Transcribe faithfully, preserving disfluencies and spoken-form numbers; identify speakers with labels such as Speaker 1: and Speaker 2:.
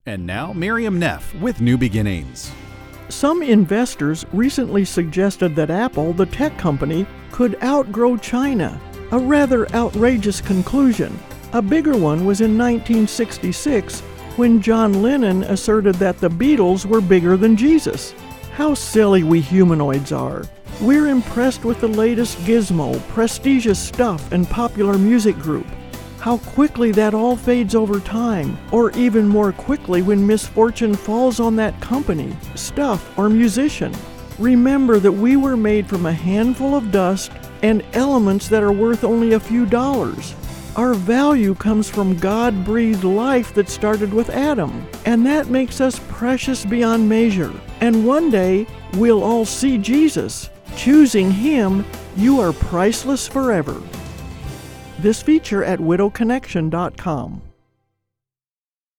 Speaker 1: And now, Miriam Neff with New Beginnings.
Speaker 2: Some investors recently suggested that Apple, the tech company, could outgrow China, a rather outrageous conclusion. A bigger one was in nineteen sixty-six when John Lennon asserted that the Beatles were bigger than Jesus. How silly we humanoids are. We're impressed with the latest gizmo, prestigious stuff, and popular music group. How quickly that all fades over time, or even more quickly when misfortune falls on that company, stuff, or musician. Remember that we were made from a handful of dust and elements that are worth only a few dollars. Our value comes from God-breathed life that started with Adam, and that makes us precious beyond measure. And one day, we'll all see Jesus. Choosing Him, you are priceless forever. This feature at widow connection dot com.